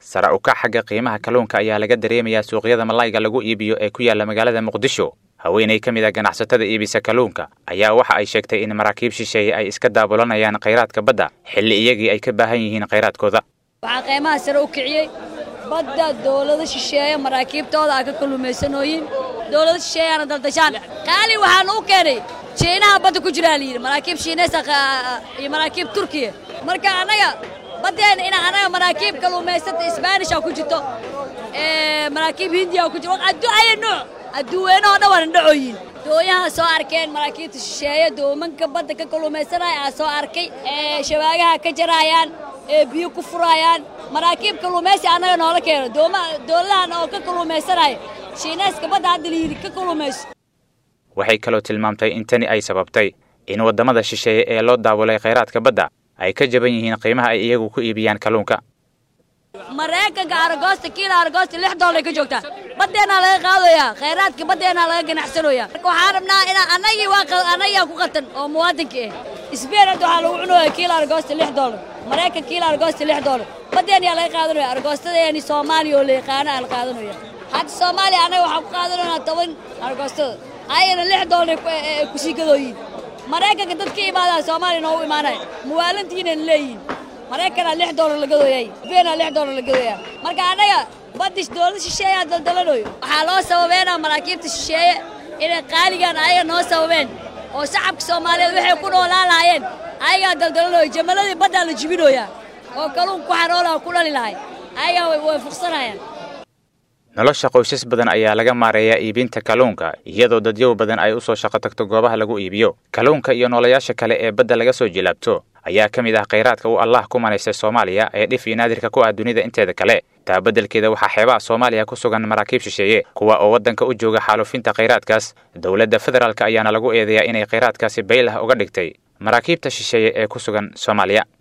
sare u kac xagga qiimaha kalluunka ayaa laga dareemayaa suuqyada malayga lagu iibiyo ee ku yaala magaalada Muqdisho. haweeney ka mid ah ganacsatada iibisa kalluunka ayaa waxa ay sheegtay in maraakiib shisheeye ay iska daabulanayaan kheyraadka badda xilli iyagii ay ka baahan yihiin kheyraadkooda. waxaa qiimaha sare u kiciyay badda dawladda shisheeye maraakiibtooda ka kalluumaysanooyin dawladda shisheeyana daldashaan qaali waxaan u keenay China badda ku jira liir maraakiib Shiineys iyo maraakiib Turkiye marka anaga badeen ina anaga maraakiib kalluumaysata Spanish ku jirto maraakiib Hindiya ku jiro adduunyada oo dhan dhacooyin dooyaha soo arkeen maraakiibta shisheeye doomanka badda ka kalluumaysanaya soo arkay shabaagaha ka jarayaan biyo ku furayaan maraakiib kalluumaysi anaga noola keeno dawladahan oo ka kalluumaysanaya Shiineyska badda hadda liir ka kalluumayso. waxay kaloo tilmaamtay in tani ay sababtay in wadamada shisheeye ee loo daabulay kheyraadka badda ay ka jaban yihiin qiimaha ay iyagu ku iibiyaan kalluunka. Mareykanka argoosta kiilo argoosta $6 ka joogta badeena laga qaadaya kheyraadka badeena laga ganacsanaya marka waxaan rabnaa in anaga ku qatan oo muwaadinka Spain waxa lagu cunayaa kiilo argoosta $6 Mareykanka kiilo argoosta $6 badeena laga qaadanaya argoostadeeni Soomaaliya oo la yaqaan aan qaadanaya hadda Soomaaliya anaga waxa ku qaadanayna 10 argoostada ayna $6 ku sii gadooyin Mareykanka dadka imaada Soomaaliya noo imaanay muwaalintiina leeyihiin Mareykanka $6 la gadooyay Spain $6 la gadooyay marka anaga badis dawladda shisheeye daldalanayo waxa loo sababeynaa maraakiibta shisheeye inay qaaligan ayaga noo sababeen oo shacabka Soomaaliyeed waxay ku noolaayeen ayaga daldalanayo jamaladii badda la jibinooya oo kalluun ku xaroolaa ku dhali lahay ayaga way fuqsanayaan. nolosha qoysas badan ayaa laga maareeyaa iibinta kalluunka iyadoo dadyow badan ay u soo shaqo tagto goobaha lagu iibiyo kalluunka iyo noolayaasha kale ee badda laga soo jilaabto ayaa ka mid ah kheyraadka uu Allah ku manaysay Soomaaliya ee dhif iyo naadirka ku ah dunida inteeda kale taa beddelkeeda waxaa xeebaha Soomaaliya ku sugan maraakiib shisheeye kuwa oo wadanka u jooga xaalufinta kheyraadkaas dawladda federaalka ayaana lagu eedeeyaa inay kheyraadkaasi beylah uga dhigtay maraakiibta shisheeye ee ku sugan Soomaaliya.